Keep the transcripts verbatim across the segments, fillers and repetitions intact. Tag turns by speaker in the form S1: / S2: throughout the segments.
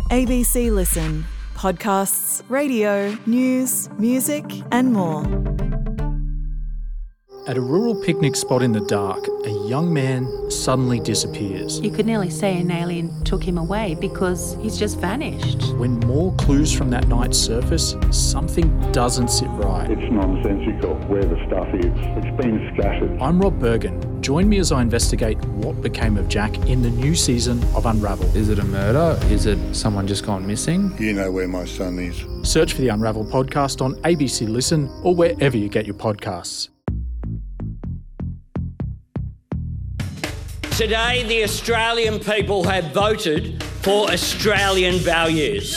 S1: A B C Listen. Podcasts, radio, news, music and more.
S2: At a rural picnic spot in the dark, a young man suddenly disappears.
S3: You could nearly say an alien took him away because he's just vanished.
S2: When more clues from that night surface, something doesn't sit right.
S4: It's nonsensical where the stuff is. It's been scattered.
S2: I'm Rob Bergen. Join me as I investigate what became of Jack in the new season of Unravel.
S5: Is it a murder? Is it someone just gone missing?
S4: You know where my son is.
S2: Search for the Unravel podcast on A B C Listen or wherever you get your podcasts.
S6: Today, the Australian people have voted for Australian values.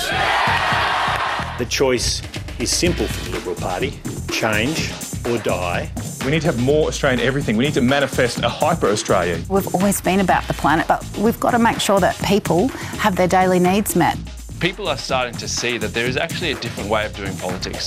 S7: The choice is simple for the Liberal Party: change or die.
S8: We need to have more Australian everything. We need to manifest a hyper-Australia.
S9: We've always been about the planet, but we've got to make sure that people have their daily needs met.
S10: People are starting to see that there is actually a different way of doing politics.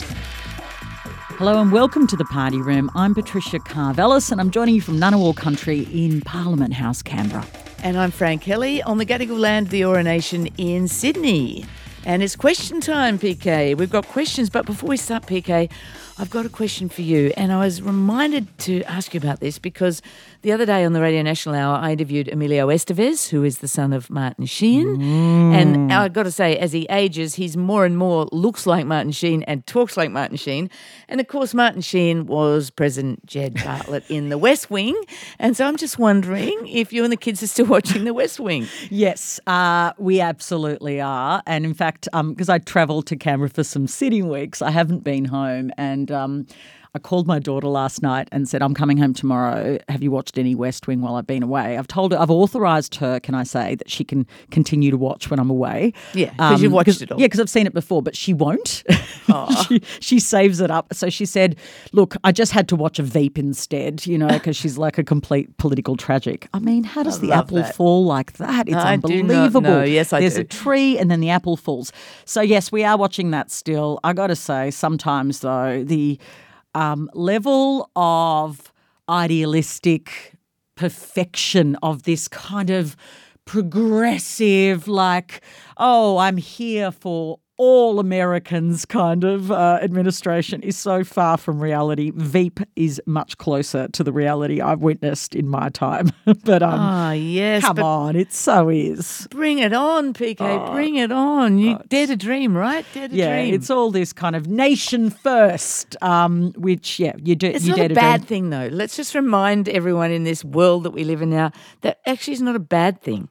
S11: Hello and welcome to the Party Room. I'm Patricia Carvelis and I'm joining you from Ngunnawal country in Parliament House, Canberra.
S12: And I'm Frank Kelly on the Gadigal land of the Eora Nation in Sydney. And it's question time, P K. We've got questions, but before we start, P K, I've got a question for you. And I was reminded to ask you about this because the other day on the Radio National Hour, I interviewed Emilio Estevez, who is the son of Martin Sheen. Mm. And I've got to say, as he ages, he's more and more looks like Martin Sheen and talks like Martin Sheen. And of course, Martin Sheen was President Jed Bartlett in The West Wing. And so I'm just wondering if you and the kids are still watching The West Wing.
S11: Yes, uh, we absolutely are. And in fact, because um, I travelled to Canberra for some sitting weeks, I haven't been home. And um, I called my daughter last night and said, I'm coming home tomorrow. Have you watched any West Wing while I've been away? I've told her, I've authorised her, can I say, that she can continue to watch when I'm away.
S12: Yeah, because um, you've watched it all.
S11: Yeah, because I've seen it before, but she won't. she, she saves it up. So she said, look, I just had to watch a Veep instead, you know, because she's like a complete political tragic. I mean, how does I the apple that. fall like that? It's
S12: I
S11: unbelievable.
S12: Do not know. Yes, I
S11: There's
S12: do.
S11: a tree and then the apple falls. So yes, we are watching that still. I got to say, sometimes though, the Um, level of idealistic perfection of this kind of progressive, like, oh, I'm here for all Americans kind of uh, administration is so far from reality. Veep is much closer to the reality I've witnessed in my time. but um,
S12: oh, yes,
S11: come on, it so is.
S12: Bring it on, P K, oh, bring it on. You oh, dare to dream, right? Dare to
S11: yeah,
S12: dream.
S11: Yeah, it's all this kind of nation first, um, which, yeah, you do.
S12: It's
S11: you
S12: not
S11: dare
S12: a
S11: to
S12: bad
S11: dream.
S12: thing, though. Let's just remind everyone in this world that we live in now that actually is not a bad thing.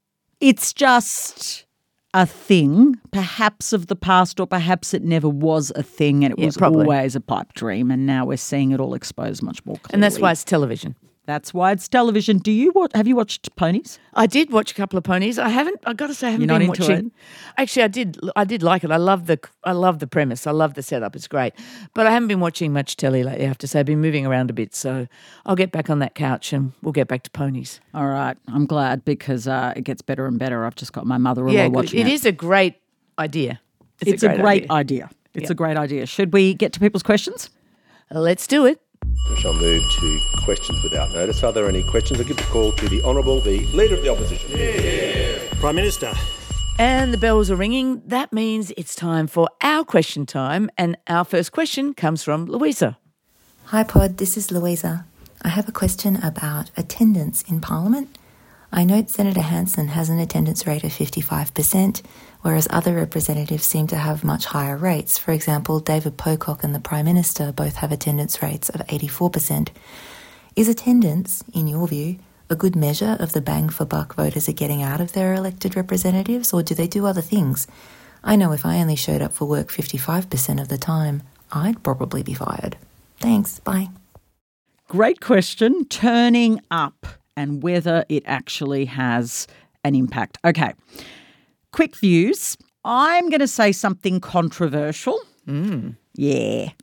S11: It's just a thing, perhaps of the past, or perhaps it never was a thing and it
S12: yeah,
S11: was
S12: probably.
S11: always a pipe dream, and now we're seeing it all exposed much more clearly.
S12: And that's why it's television.
S11: That's why it's television. Do you watch? Have you watched Ponies?
S12: I did watch a couple of Ponies. I haven't. I got to say, I haven't
S11: You're
S12: been
S11: not into
S12: watching.
S11: It?
S12: Actually, I did. I did like it. I love the. I love the premise. I love the setup. It's great. But I haven't been watching much telly lately. I have to say, I've been moving around a bit. So I'll get back on that couch and we'll get back to Ponies.
S11: All right. I'm glad because uh, it gets better and better. I've just got my mother-in-law
S12: yeah,
S11: watching it.
S12: It is a great idea. It's,
S11: it's
S12: a great,
S11: a great
S12: idea.
S11: idea. It's
S12: yeah.
S11: a great idea. Should we get to people's questions?
S12: Let's do it.
S13: We shall move to questions without notice. Are there any questions? I'll give the call to the Honourable, the Leader of the Opposition.
S7: Yeah. Prime Minister.
S12: And the bells are ringing. That means it's time for our question time. And our first question comes from Louisa.
S14: Hi Pod, this is Louisa. I have a question about attendance in Parliament. I note Senator Hanson has an attendance rate of fifty-five percent, whereas other representatives seem to have much higher rates. For example, David Pocock and the Prime Minister both have attendance rates of eighty-four percent. Is attendance, in your view, a good measure of the bang for buck voters are getting out of their elected representatives, or do they do other things? I know if I only showed up for work fifty-five percent of the time, I'd probably be fired. Thanks, bye.
S11: Great question. Turning up and whether it actually has an impact. Okay, quick views. I'm going to say something controversial.
S12: Mm.
S11: Yeah.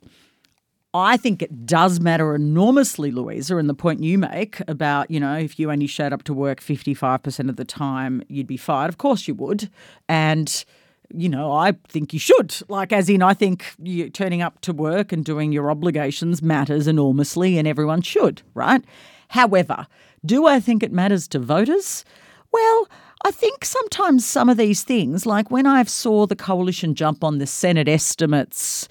S11: I think it does matter enormously, Louisa, and the point you make about, you know, if you only showed up to work fifty-five percent of the time, you'd be fired. Of course you would. And, you know, I think you should. Like, as in, I think you turning up to work and doing your obligations matters enormously and everyone should, right? However, do I think it matters to voters? Well, I think sometimes some of these things, like when I saw the coalition jump on the Senate estimates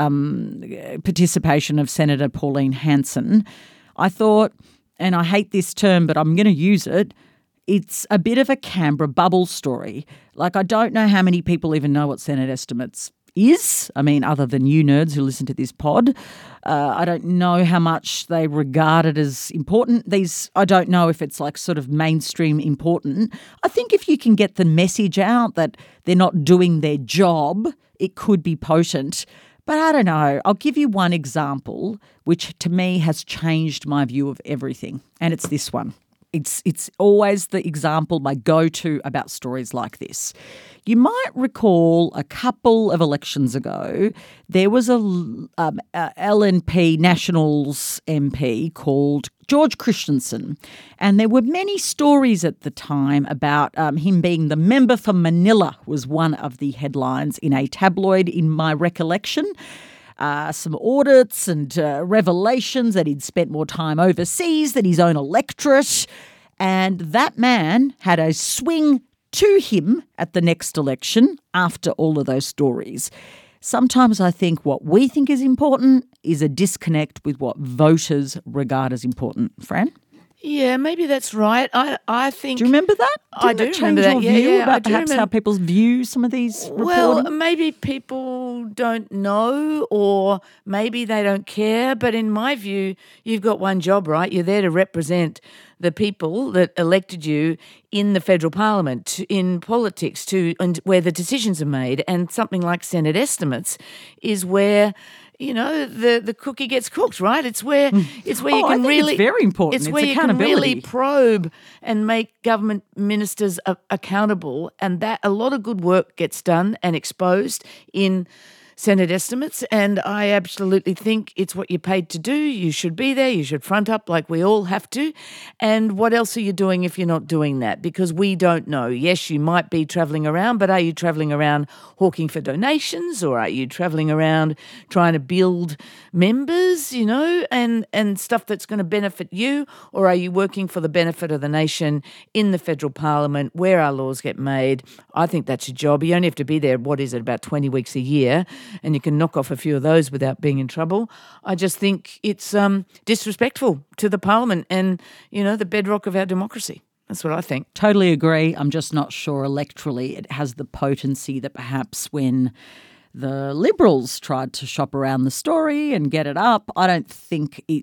S11: um, participation of Senator Pauline Hanson, I thought, and I hate this term, but I'm going to use it, it's a bit of a Canberra bubble story. Like, I don't know how many people even know what Senate estimates is. I mean, other than you nerds who listen to this pod. Uh, I don't know how much they regard it as important. These, I don't know if it's like sort of mainstream important. I think if you can get the message out that they're not doing their job, it could be potent. But I don't know. I'll give you one example, which to me has changed my view of everything. And it's this one. It's it's always the example, my go-to about stories like this. You might recall a couple of elections ago, there was a, um, a L N P Nationals M P called George Christensen, and there were many stories at the time about um, him being the member for Manila was one of the headlines in a tabloid in my recollection. Uh, some audits and uh, revelations that he'd spent more time overseas than his own electorate. And that man had a swing to him at the next election after all of those stories. Sometimes I think what we think is important is a disconnect with what voters regard as important. Fran?
S12: Yeah, maybe that's right. I I think.
S11: Do you remember that? Didn't
S12: I do
S11: it change
S12: remember that.
S11: your
S12: Yeah,
S11: view
S12: yeah,
S11: about
S12: I do
S11: perhaps
S12: remember.
S11: how people view some of these reporting?
S12: Well, maybe people don't know, or maybe they don't care. But in my view, you've got one job, right? You're there to represent the people that elected you in the federal parliament, in politics, to and where the decisions are made. And something like Senate estimates is where, you know, the, the cookie gets cooked, right? It's where it's where
S11: Oh,
S12: you
S11: I
S12: can
S11: think
S12: really
S11: it's very important.
S12: It's
S11: It's
S12: where you can
S11: accountability.
S12: really probe and make government ministers a- accountable, and that a lot of good work gets done and exposed in Senate estimates, and I absolutely think it's what you're paid to do. You should be there. You should front up like we all have to. And what else are you doing if you're not doing that? Because we don't know. Yes, you might be travelling around, but are you travelling around hawking for donations, or are you travelling around trying to build members, you know, and, and stuff that's going to benefit you? Or are you working for the benefit of the nation in the federal parliament where our laws get made? I think that's your job. You only have to be there, what is it, about twenty weeks a year, and you can knock off a few of those without being in trouble. I just think it's um, disrespectful to the parliament and, you know, the bedrock of our democracy. That's what I think.
S11: Totally agree. I'm just not sure electorally it has the potency that perhaps when the Liberals tried to shop around the story and get it up, I don't think it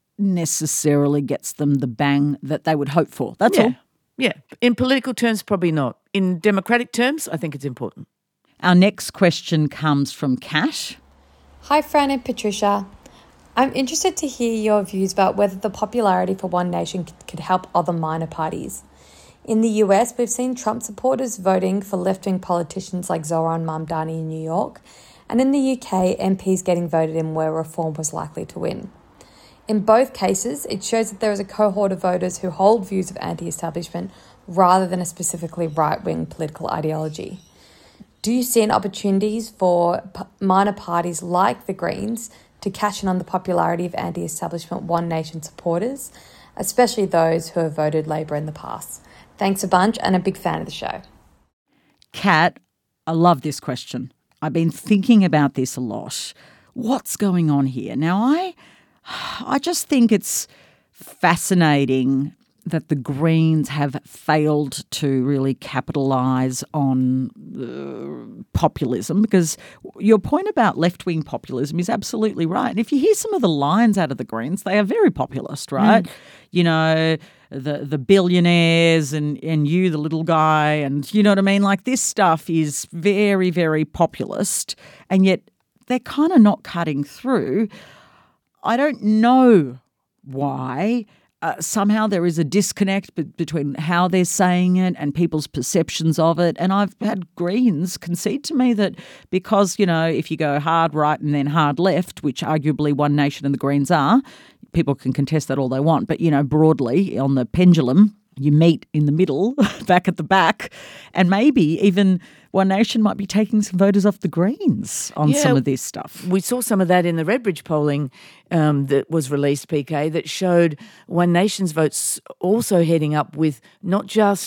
S11: necessarily gets them the bang that they would hope for. That's
S12: yeah.
S11: all.
S12: Yeah. In political terms, probably not. In democratic terms, I think it's important.
S11: Our next question comes from Kat.
S15: Hi, Fran and Patricia. I'm interested to hear your views about whether the popularity for One Nation could help other minor parties. In the U S, we've seen Trump supporters voting for left-wing politicians like Zohran Mamdani in New York, and in the U K, M Ps getting voted in where reform was likely to win. In both cases, it shows that there is a cohort of voters who hold views of anti-establishment rather than a specifically right-wing political ideology. Do you see an opportunities for p- minor parties like the Greens to cash in on the popularity of anti-establishment One Nation supporters, especially those who have voted Labor in the past? Thanks a bunch, and a big fan of the show.
S11: Kat, I love this question. I've been thinking about this a lot. What's going on here? Now, I, I just think it's fascinating that the Greens have failed to really capitalise on uh, populism, because your point about left-wing populism is absolutely right. And if you hear some of the lines out of the Greens, they are very populist, right? Mm. You know, the the billionaires and, and you, the little guy, and you know what I mean? Like, this stuff is very, very populist, and yet they're kind of not cutting through. I don't know why. Uh, somehow there is a disconnect be- between how they're saying it and people's perceptions of it. And I've had Greens concede to me that because, you know, if you go hard right and then hard left, which arguably One Nation and the Greens are, people can contest that all they want. But, you know, broadly on the pendulum, you meet in the middle, back at the back, and maybe even One Nation might be taking some voters off the Greens on
S12: yeah,
S11: some of this stuff.
S12: We saw some of that in the Redbridge polling um, that was released, P K, that showed One Nation's votes also heading up with not just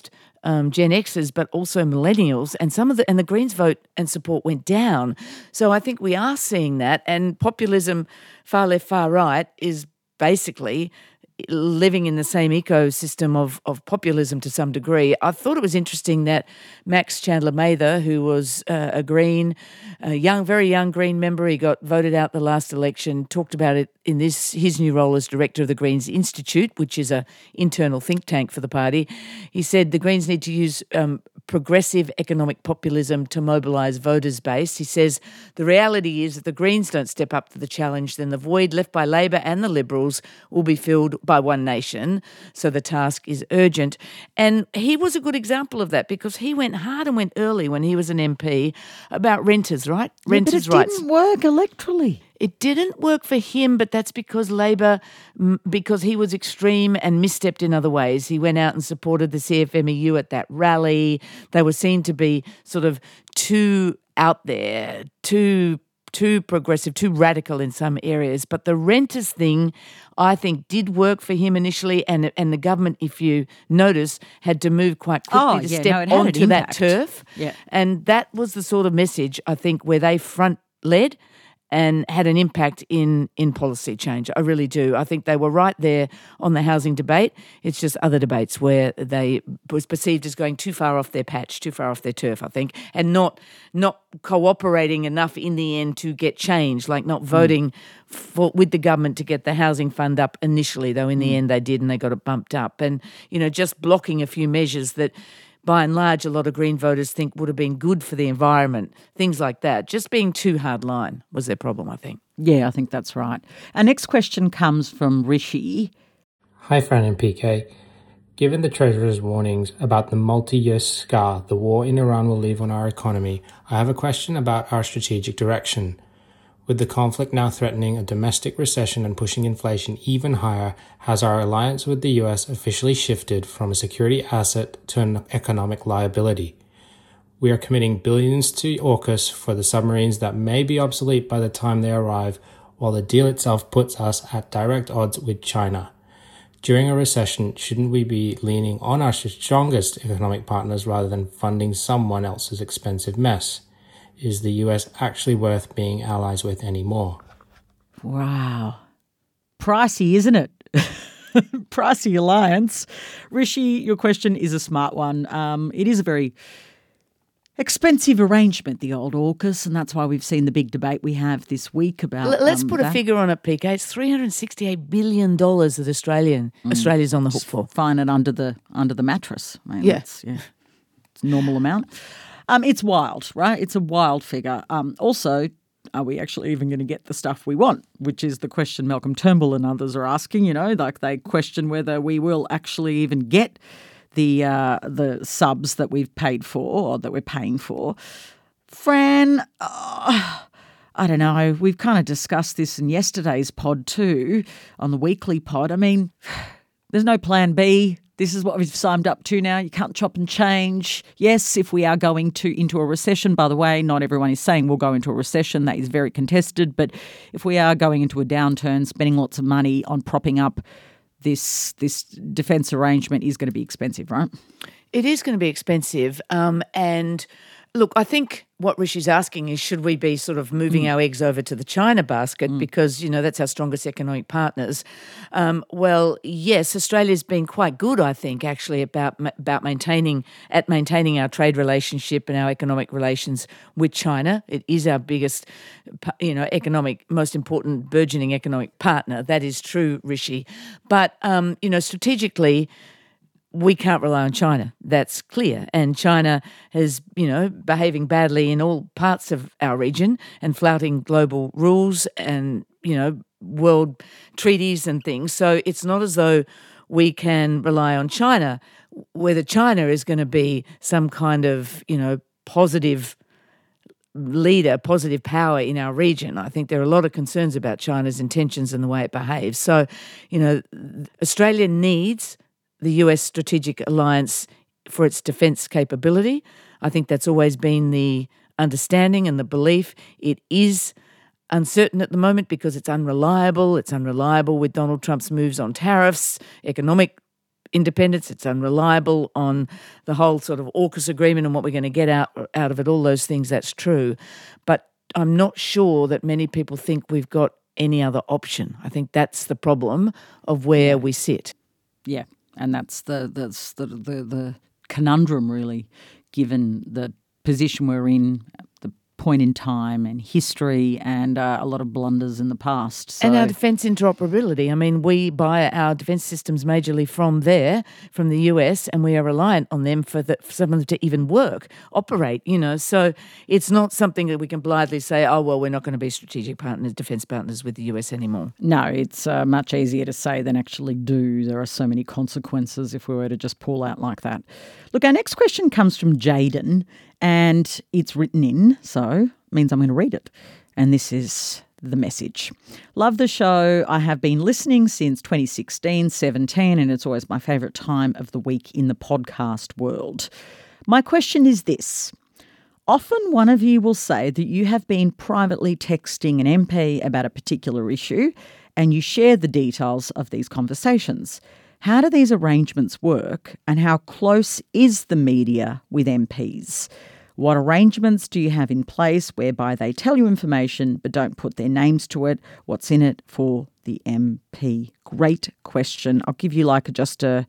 S12: um, Gen Xers, but also millennials, and some of the and the Greens vote and support went down. So I think we are seeing that, and populism, far left, far right, is basically living in the same ecosystem of, of populism to some degree. I thought it was interesting that Max Chandler Mather, who was uh, a Green, a young, very young Green member, he got voted out the last election, talked about it in this his new role as director of the Greens Institute, which is a internal think tank for the party. He said the Greens need to use um, progressive economic populism to mobilise voters' base. He says the reality is that the Greens don't step up to the challenge, then the void left by Labor and the Liberals will be filled by One Nation. So the task is urgent. And he was a good example of that because he went hard and went early when he was an M P about renters, right?
S11: Yeah,
S12: Renters'
S11: but it
S12: rights.
S11: didn't work electorally.
S12: It didn't work for him, but that's because Labor, m- because he was extreme and misstepped in other ways. He went out and supported the C F M E U at that rally. They were seen to be sort of too out there, too too progressive, too radical in some areas. But the renters thing, I think, did work for him initially, and and the government, if you notice, had to move quite quickly
S11: Oh,
S12: to
S11: yeah,
S12: step
S11: no, it had an
S12: onto that
S11: impact.
S12: turf.
S11: Yeah.
S12: And that was the sort of message, I think, where they front-led and had an impact in, in policy change. I really do. I think they were right there on the housing debate. It's just other debates where they was perceived as going too far off their patch, too far off their turf, I think, and not not cooperating enough in the end to get change, like not voting mm. for, with the government to get the housing fund up initially, though in the mm. end they did and they got it bumped up. And, you know, just blocking a few measures that by and large, a lot of Green voters think would have been good for the environment, things like that. Just being too hard line was their problem, I think.
S11: Yeah, I think that's right. Our next question comes from Rishi.
S16: Hi, Fran and P K. Given the Treasurer's warnings about the multi-year scar the war in Iran will leave on our economy, I have a question about our strategic direction. With the conflict now threatening a domestic recession and pushing inflation even higher, has our alliance with the U S officially shifted from a security asset to an economic liability? We are committing billions to AUKUS for the submarines that may be obsolete by the time they arrive, while the deal itself puts us at direct odds with China. During a recession, shouldn't we be leaning on our strongest economic partners rather than funding someone else's expensive mess? Is the U S actually worth being allies with anymore?
S11: Wow. Pricey, isn't it? Pricey alliance. Rishi, your question is a smart one. Um, it is a very expensive arrangement, the old AUKUS, and that's why we've seen the big debate we have this week about
S12: L- Let's
S11: um,
S12: put
S11: that.
S12: a figure on it, P K. It's three hundred sixty-eight billion dollars that Australian, mm. Australia's on the hook for.
S11: Find it under the, under the mattress. I mean,
S12: yeah.
S11: That's, yeah. It's a normal amount. Um, it's wild, right? It's a wild figure. Um, also, are we actually even going to get the stuff we want? Which is the question Malcolm Turnbull and others are asking, you know, like they question whether we will actually even get the uh, the subs that we've paid for or that we're paying for. Fran, uh, I don't know. We've kind of discussed this in yesterday's pod too, on the weekly pod. I mean, there's no plan B. This is what we've signed up to now. You can't chop and change. Yes, if we are going to into a recession, by the way, not everyone is saying we'll go into a recession. That is very contested. But if we are going into a downturn, spending lots of money on propping up this this defence arrangement is going to be expensive, right?
S12: It is going to be expensive. Um, and look, I think what Rishi's asking is should we be sort of moving mm. our eggs over to the China basket mm. because, you know, that's our strongest economic partners. Um, well, yes, Australia's been quite good, I think, actually, about about maintaining at maintaining our trade relationship and our economic relations with China. It is our biggest, you know, economic, most important burgeoning economic partner. That is true, Rishi. But, um, you know, strategically, we can't rely on China. That's clear. And China is, you know, behaving badly in all parts of our region and flouting global rules and, you know, world treaties and things. So it's not as though we can rely on China, whether China is going to be some kind of, you know, positive leader, positive power in our region. I think there are a lot of concerns about China's intentions and the way it behaves. So, you know, Australia needs the U S strategic alliance for its defence capability. I think that's always been the understanding and the belief. It is uncertain at the moment because it's unreliable. It's unreliable with Donald Trump's moves on tariffs, economic independence, it's unreliable on the whole sort of AUKUS agreement and what we're going to get out, out of it, all those things, that's true. But I'm not sure that many people think we've got any other option. I think that's the problem of where we sit.
S11: Yeah, and that's the that's the the, the conundrum, really, given the position we're in, the point in time and history and uh, a lot of blunders in the past. So.
S12: And our defence interoperability. I mean, we buy our defence systems majorly from there, from the U S, and we are reliant on them for, the, for some of them to even work, operate, you know. So it's not something that we can blithely say, oh, well, we're not going to be strategic partners, defence partners with the U S anymore.
S11: No, it's uh, much easier to say than actually do. There are so many consequences if we were to just pull out like that. Look, our next question comes from Jaden, and it's written in, so it means I'm going to read it. And this is the message. Love the show. I have been listening since twenty sixteen seventeen, and it's always my favourite time of the week in the podcast world. My question is this. Often one of you will say that you have been privately texting an M P about a particular issue, and you share the details of these conversations. How do these arrangements work, and how close is the media with M Ps? What arrangements do you have in place whereby they tell you information but don't put their names to it? What's in it for the M P? Great question. I'll give you like a, just a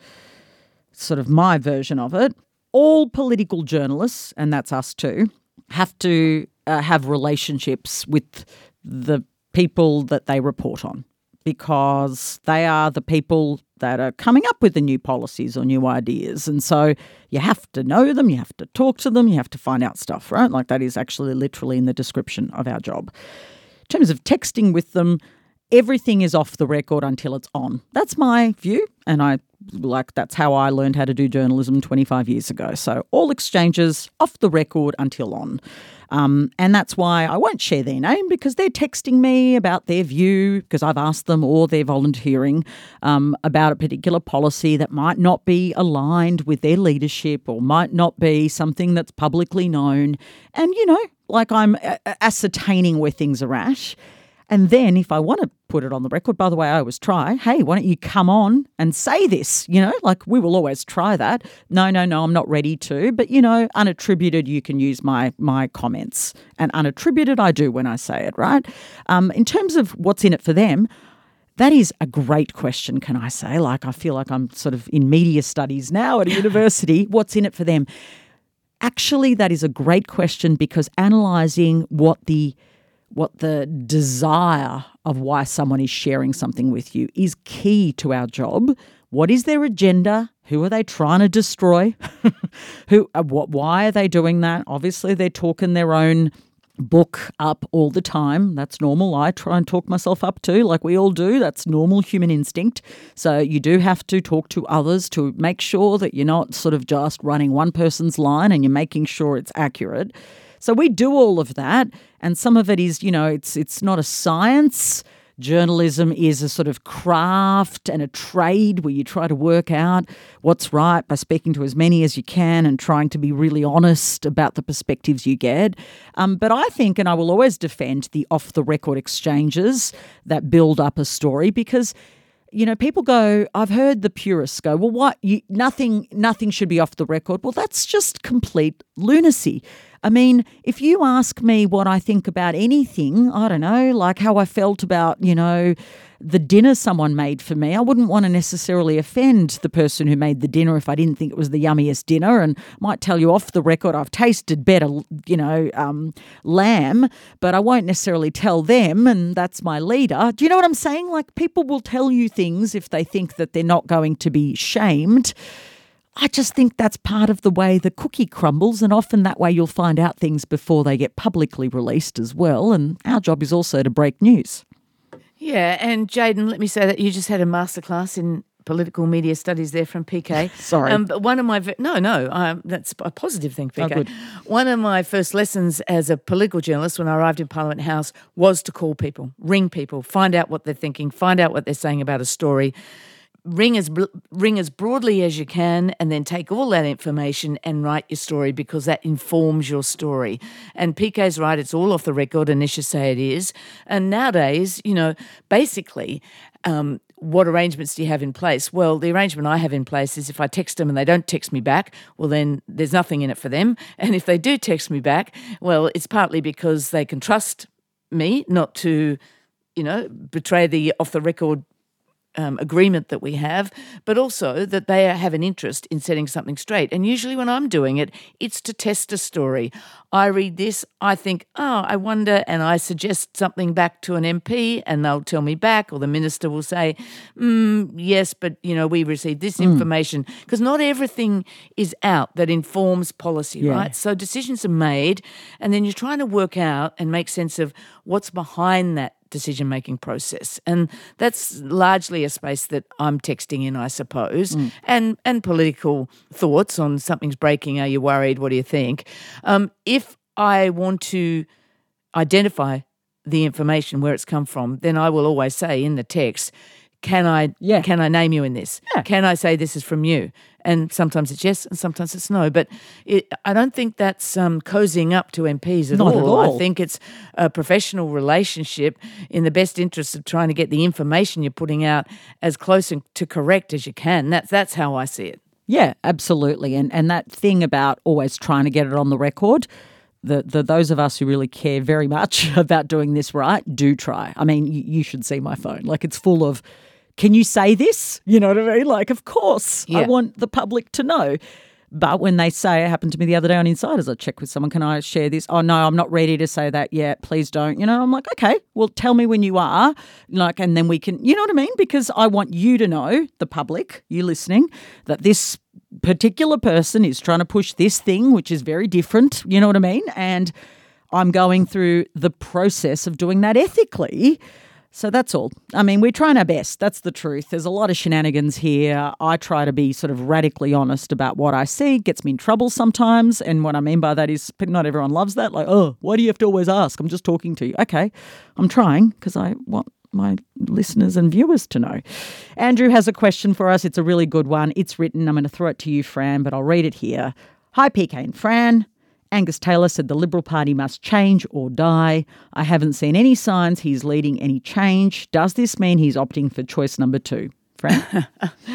S11: sort of my version of it. All political journalists, and that's us too, have to uh, have relationships with the people that they report on, because they are the people that are coming up with the new policies or new ideas. And so you have to know them, you have to talk to them, you have to find out stuff, right? Like that is actually literally in the description of our job. In terms of texting with them, everything is off the record until it's on. That's my view, and I like that's how I learned how to do journalism twenty-five years ago. So all exchanges off the record until on. Um, and that's why I won't share their name, because they're texting me about their view, because I've asked them, or they're volunteering um, about a particular policy that might not be aligned with their leadership or might not be something that's publicly known. And, you know, like I'm ascertaining where things are at. And then if I want to put it on the record, by the way, I always try, hey, why don't you come on and say this? You know, like we will always try that. No, no, no, I'm not ready to. But, you know, unattributed, you can use my my comments. And unattributed, I do when I say it, right? Um, in terms of what's in it for them, that is a great question, can I say? Like I feel like I'm sort of in media studies now at a university. What's in it for them? Actually, that is a great question, because analysing what the what the desire of why someone is sharing something with you is key to our job. What is their agenda? Who are they trying to destroy? Who? Uh, what? Why are they doing that? Obviously, they're talking their own book up all the time. That's normal. I try and talk myself up too, like we all do. That's normal human instinct. So you do have to talk to others to make sure that you're not sort of just running one person's line and you're making sure it's accurate. So we do all of that, and some of it is, you know, it's it's not a science. Journalism is a sort of craft and a trade where you try to work out what's right by speaking to as many as you can and trying to be really honest about the perspectives you get. Um, but I think, and I will always defend the off-the-record exchanges that build up a story, because you know, people go, I've heard the purists go, well, what? You, nothing, nothing should be off the record. Well, that's just complete lunacy. I mean, if you ask me what I think about anything, I don't know, like how I felt about, you know, the dinner someone made for me, I wouldn't want to necessarily offend the person who made the dinner if I didn't think it was the yummiest dinner, and might tell you off the record I've tasted better, you know, um, lamb, but I won't necessarily tell them, and that's my leader. Do you know what I'm saying? Like, people will tell you things if they think that they're not going to be shamed. I just think that's part of the way the cookie crumbles, and often that way you'll find out things before they get publicly released as well, and our job is also to break news.
S12: Yeah, and Jaden, let me say that you just had a masterclass in political media studies there from P K.
S11: Sorry.
S12: Um, but one of my, no, no, um, that's a positive thing, P K.
S11: Oh, good.
S12: One of my first lessons as a political journalist when I arrived in Parliament House was to call people, ring people, find out what they're thinking, find out what they're saying about a story. Ring as ring as broadly as you can, and then take all that information and write your story, because that informs your story. And P K's right, it's all off the record, and Nisha say it is. And nowadays, you know, basically, um, what arrangements do you have in place? Well, the arrangement I have in place is if I text them and they don't text me back, well, then there's nothing in it for them. And if they do text me back, well, it's partly because they can trust me not to, you know, betray the off-the-record Um, agreement that we have, but also that they have an interest in setting something straight. And usually when I'm doing it, it's to test a story. I read this, I think, oh, I wonder, and I suggest something back to an M P and they'll tell me back, or the minister will say, mm, yes, but, you know, we received this
S11: Mm.
S12: information. Because not everything is out that informs policy,
S11: Yeah.
S12: right? So decisions are made, and then you're trying to work out and make sense of what's behind that decision-making process. And that's largely a space that I'm texting in, I suppose,
S11: Mm.
S12: and and political thoughts on something's breaking, are you worried, what do you think? Um, if I want to identify the information, where it's come from, then I will always say in the text, can I
S11: Yeah.
S12: can I name you in this?
S11: Yeah.
S12: Can I say this is from you? And sometimes it's yes and sometimes it's no. But it, I don't think that's um, cozying up to M Ps at
S11: Not
S12: all.
S11: at all.
S12: I think it's a professional relationship in the best interest of trying to get the information you're putting out as close to correct as you can. That's, that's how I see it.
S11: Yeah, absolutely. And and that thing about always trying to get it on the record, the, the those of us who really care very much about doing this right do try. I mean, you, you should see my phone. Like, it's full of, can you say this? You know what I mean? Like, of course, I
S12: Yeah.
S11: want the public to know. But when they say, it happened to me the other day on Insiders, I checked with someone, can I share this? Oh, no, I'm not ready to say that yet. Please don't. You know, I'm like, okay, well, tell me when you are. Like, and then we can, you know what I mean? Because I want you to know, the public, you listening, that this particular person is trying to push this thing, which is very different. You know what I mean? And I'm going through the process of doing that ethically. So that's all. I mean, we're trying our best. That's the truth. There's a lot of shenanigans here. I try to be sort of radically honest about what I see. It gets me in trouble sometimes. And what I mean by that is not everyone loves that. Like, oh, why do you have to always ask? I'm just talking to you. Okay, I'm trying because I want my listeners and viewers to know. Andrew has a question for us. It's a really good one. It's written. I'm going to throw it to you, Fran, but I'll read it here. Hi, P K and Fran. Angus Taylor said the Liberal Party must change or die. I haven't seen any signs he's leading any change. Does this mean he's opting for choice number two? Fran?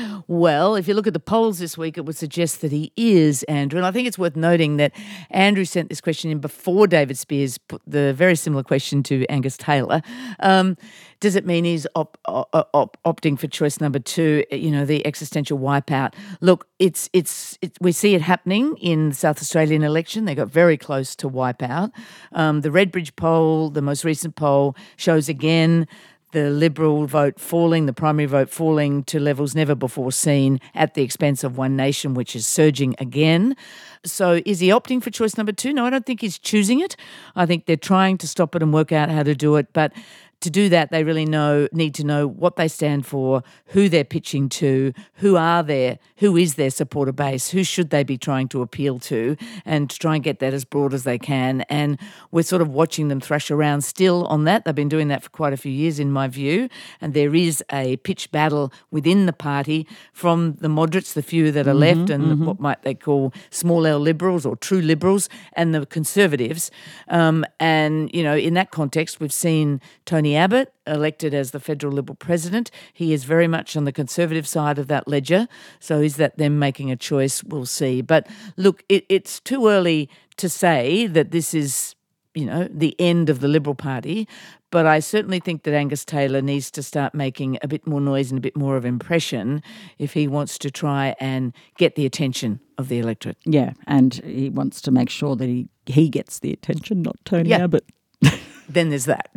S12: Well, if you look at the polls this week, it would suggest that he is, Andrew. And I think it's worth noting that Andrew sent this question in before David Spears put the very similar question to Angus Taylor. Um, does it mean he's op- op- op- opting for choice number two, you know, the existential wipeout? Look, it's it's it, we see it happening in the South Australian election. They got very close to wipeout. Um, the Redbridge poll, the most recent poll, shows again the Liberal vote falling, the primary vote falling to levels never before seen at the expense of One Nation, which is surging again. So is he opting for choice number two? No, I don't think he's choosing it. I think they're trying to stop it and work out how to do it. But to do that, they really know need to know what they stand for, who they're pitching to, who are their, who is their supporter base, who should they be trying to appeal to, and to try and get that as broad as they can. And we're sort of watching them thrash around still on that. They've been doing that for quite a few years, in my view. And there is a pitched battle within the party from the moderates, the few that are
S11: Mm-hmm,
S12: left, and
S11: mm-hmm.
S12: what might they call small L liberals or true liberals, and the Conservatives. Um, and, you know, in that context, we've seen Tony Abbott elected as the federal Liberal president. He is very much on the Conservative side of that ledger. So is that them making a choice? We'll see. But look, it, it's too early to say that this is, you know, the end of the Liberal Party. But I certainly think that Angus Taylor needs to start making a bit more noise and a bit more of impression if he wants to try and get the attention of the electorate.
S11: Yeah, and he wants to make sure that he, he gets the attention, not Tony
S12: Yeah.
S11: Abbott.
S12: Then there's that.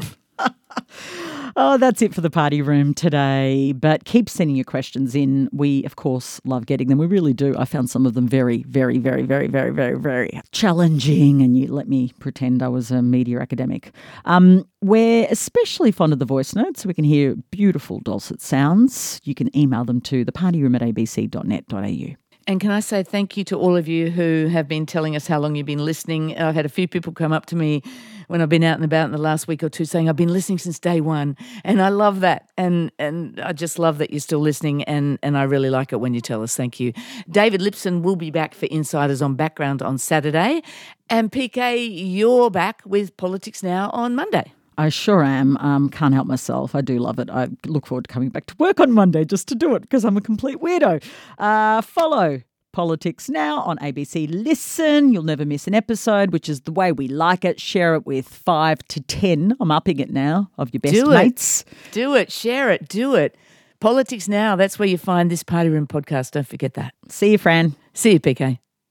S11: Oh, that's it for the party room today. But keep sending your questions in. We, of course, love getting them. We really do. I found some of them very, very, very, very, very, very, very challenging. And you let me pretend I was a media academic. Um, we're especially fond of the voice notes, so we can hear beautiful dulcet sounds. You can email them to thepartyroom at a b c dot net dot a u.
S12: And can I say thank you to all of you who have been telling us how long you've been listening. I've had a few people come up to me when I've been out and about in the last week or two saying, I've been listening since day one. And I love that. And and I just love that you're still listening. And, and I really like it when you tell us. Thank you. David Lipson will be back for Insiders on Background on Saturday. And P K, you're back with Politics Now on Monday.
S11: I sure am. Um, can't help myself. I do love it. I look forward to coming back to work on Monday just to do it because I'm a complete weirdo. Uh, follow Politics Now on A B C Listen. You'll never miss an episode, which is the way we like it. Share it with five to ten. I'm upping it now of your best
S12: do
S11: mates.
S12: It. Do it. Share it. Do it. Politics Now. That's where you find this Party Room podcast. Don't forget that.
S11: See you, Fran.
S12: See you, P K.